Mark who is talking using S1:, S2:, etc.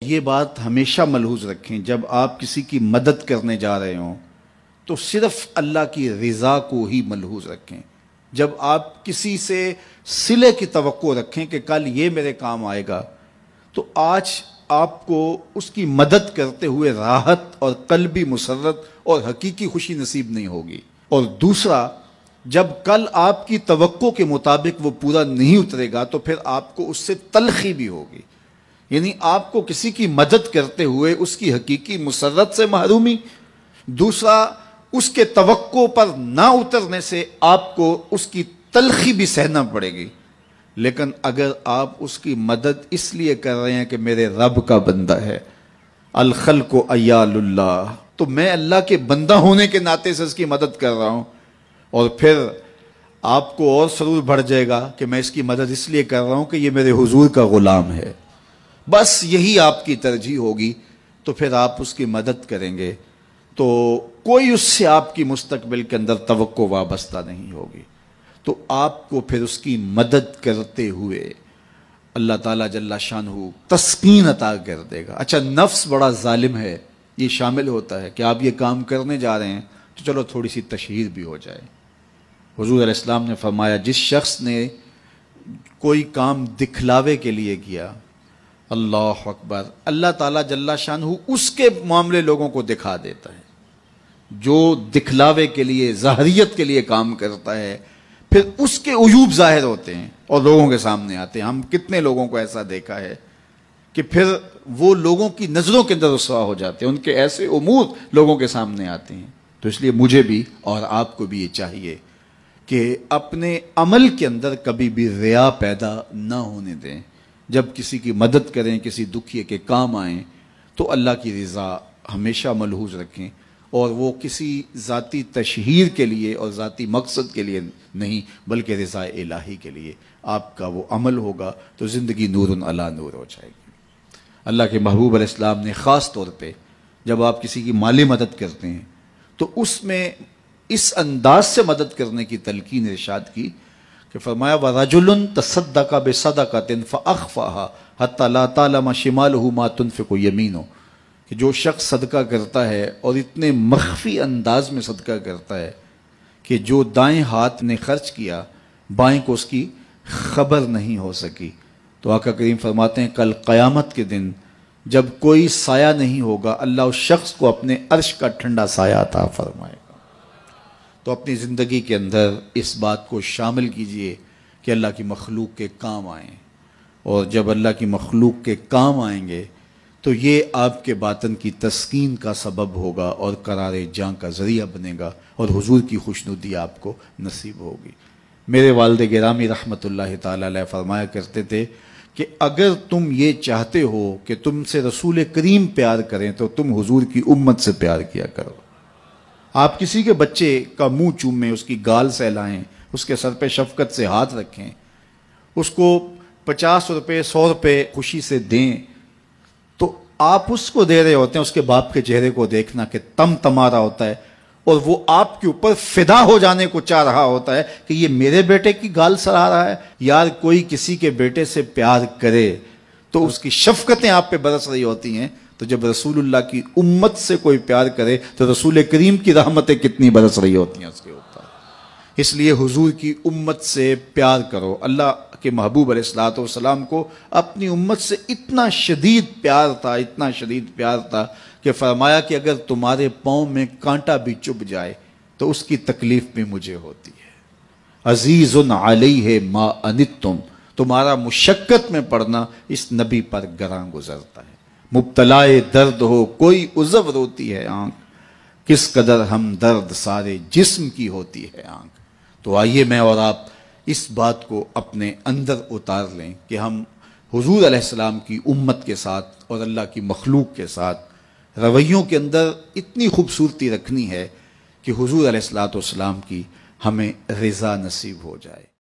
S1: یہ بات ہمیشہ ملحوظ رکھیں، جب آپ کسی کی مدد کرنے جا رہے ہوں تو صرف اللہ کی رضا کو ہی ملحوظ رکھیں۔ جب آپ کسی سے صلے کی توقع رکھیں کہ کل یہ میرے کام آئے گا، تو آج آپ کو اس کی مدد کرتے ہوئے راحت اور قلبی مسرت اور حقیقی خوشی نصیب نہیں ہوگی۔ اور دوسرا، جب کل آپ کی توقع کے مطابق وہ پورا نہیں اترے گا تو پھر آپ کو اس سے تلخی بھی ہوگی، یعنی آپ کو کسی کی مدد کرتے ہوئے اس کی حقیقی مسرت سے محرومی، دوسرا اس کے توقع پر نہ اترنے سے آپ کو اس کی تلخی بھی سہنا پڑے گی۔ لیکن اگر آپ اس کی مدد اس لیے کر رہے ہیں کہ میرے رب کا بندہ ہے، الخلق عیال اللہ، تو میں اللہ کے بندہ ہونے کے ناطے سے اس کی مدد کر رہا ہوں، اور پھر آپ کو اور سرور بڑھ جائے گا کہ میں اس کی مدد اس لیے کر رہا ہوں کہ یہ میرے حضور کا غلام ہے، بس یہی آپ کی ترجیح ہوگی، تو پھر آپ اس کی مدد کریں گے تو کوئی اس سے آپ کی مستقبل کے اندر توقع وابستہ نہیں ہوگی، تو آپ کو پھر اس کی مدد کرتے ہوئے اللہ تعالیٰ جل شانہ تسکین عطا کر دے گا۔ اچھا، نفس بڑا ظالم ہے، یہ شامل ہوتا ہے کہ آپ یہ کام کرنے جا رہے ہیں تو چلو تھوڑی سی تشہیر بھی ہو جائے۔ حضور علیہ السلام نے فرمایا، جس شخص نے کوئی کام دکھلاوے کے لیے کیا، اللہ اکبر، اللہ تعالیٰ جل شانہ اس کے معاملے لوگوں کو دکھا دیتا ہے۔ جو دکھلاوے کے لیے، ظاہریت کے لیے کام کرتا ہے، پھر اس کے عیوب ظاہر ہوتے ہیں اور لوگوں کے سامنے آتے ہیں۔ ہم کتنے لوگوں کو ایسا دیکھا ہے کہ پھر وہ لوگوں کی نظروں کے اندر رسوا ہو جاتے ہیں، ان کے ایسے امور لوگوں کے سامنے آتے ہیں۔ تو اس لیے مجھے بھی اور آپ کو بھی یہ چاہیے کہ اپنے عمل کے اندر کبھی بھی ریا پیدا نہ ہونے دیں۔ جب کسی کی مدد کریں، کسی دکھیے کے کام آئیں، تو اللہ کی رضا ہمیشہ ملحوظ رکھیں، اور وہ کسی ذاتی تشہیر کے لیے اور ذاتی مقصد کے لیے نہیں، بلکہ رضا الہی کے لیے آپ کا وہ عمل ہوگا تو زندگی نور علی نور ہو جائے گی۔ اللہ کے محبوب علیہ السلام نے خاص طور پہ جب آپ کسی کی مالی مدد کرتے ہیں تو اس میں اس انداز سے مدد کرنے کی تلقین ارشاد کی کہ فرمایا، وَرَجُلٌ تَصَدَّقَ بِصَدَقَةٍ فَأَخْفَاهَا حَتَّى لَا تَعْلَمَ شِمَالُهُ مَا تُنْفِقُ يَمِينُهُ، کہ جو شخص صدقہ کرتا ہے اور اتنے مخفی انداز میں صدقہ کرتا ہے کہ جو دائیں ہاتھ نے خرچ کیا بائیں کو اس کی خبر نہیں ہو سکی، تو آقا کریم فرماتے ہیں کل قیامت کے دن جب کوئی سایہ نہیں ہوگا، اللہ اس شخص کو اپنے عرش کا ٹھنڈا سایہ عطا فرمائے گا۔ تو اپنی زندگی کے اندر اس بات کو شامل کیجئے کہ اللہ کی مخلوق کے کام آئیں، اور جب اللہ کی مخلوق کے کام آئیں گے تو یہ آپ کے باطن کی تسکین کا سبب ہوگا اور قرار جاں کا ذریعہ بنے گا، اور حضور کی خوشنودی آپ کو نصیب ہوگی۔ میرے والد گرامی رحمۃ اللہ تعالی علیہ فرمایا کرتے تھے کہ اگر تم یہ چاہتے ہو کہ تم سے رسول کریم پیار کریں تو تم حضور کی امت سے پیار کیا کرو۔ آپ کسی کے بچے کا منہ چومیں، اس کی گال سہلائیں، اس کے سر پہ شفقت سے ہاتھ رکھیں، اس کو 50 روپے 100 روپے خوشی سے دیں، تو آپ اس کو دے رہے ہوتے ہیں، اس کے باپ کے چہرے کو دیکھنا کہ تم تمہارا ہوتا ہے، اور وہ آپ کے اوپر فدا ہو جانے کو چاہ رہا ہوتا ہے کہ یہ میرے بیٹے کی گال سڑا رہا ہے۔ یار کوئی کسی کے بیٹے سے پیار کرے تو اس کی شفقتیں آپ پہ برس رہی ہوتی ہیں، تو جب رسول اللہ کی امت سے کوئی پیار کرے تو رسول کریم کی رحمتیں کتنی برس رہی ہوتی ہیں اس کے اوپر۔ اس لیے حضور کی امت سے پیار کرو۔ اللہ کے محبوب علیہ الصلوۃ والسلام کو اپنی امت سے اتنا شدید پیار تھا، اتنا شدید پیار تھا کہ فرمایا کہ اگر تمہارے پاؤں میں کانٹا بھی چبھ جائے تو اس کی تکلیف بھی مجھے ہوتی ہے۔ عزیز علیہ ما عنتم، تمہارا مشقت میں پڑنا اس نبی پر گراں گزرتا ہے۔ مبتلائے درد ہو کوئی عذر روتی ہے آنکھ، کس قدر ہم درد سارے جسم کی ہوتی ہے آنکھ۔ تو آئیے میں اور آپ اس بات کو اپنے اندر اتار لیں کہ ہم حضور علیہ السلام کی امت کے ساتھ اور اللہ کی مخلوق کے ساتھ رویوں کے اندر اتنی خوبصورتی رکھنی ہے کہ حضور علیہ الصلوۃ والسلام کی ہمیں رضا نصیب ہو جائے۔